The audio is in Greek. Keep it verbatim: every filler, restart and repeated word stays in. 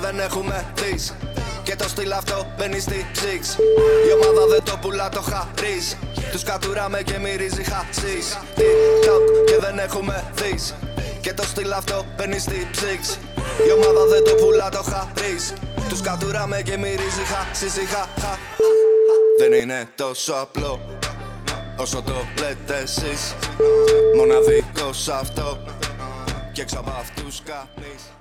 δεν έχουμε δεις. Και το στυλ αυτό μπαίνει στη ψήξ. Η ομάδα δεν το πουλά, το χαρίζει. Τους κατουράμε και μυρίζει χασίς. TikTok και δεν έχουμε δεις. Και το στυλ αυτό μπαίνει στη ψήξ. Η ομάδα δεν το πουλά, το χαρίζει. Τους κατουράμε και μυρίζει χασίς. Δεν είναι τόσο απλό όσο το λέτε εσείς. Μοναδικός αυτό και έξω από αυτούς κανείς.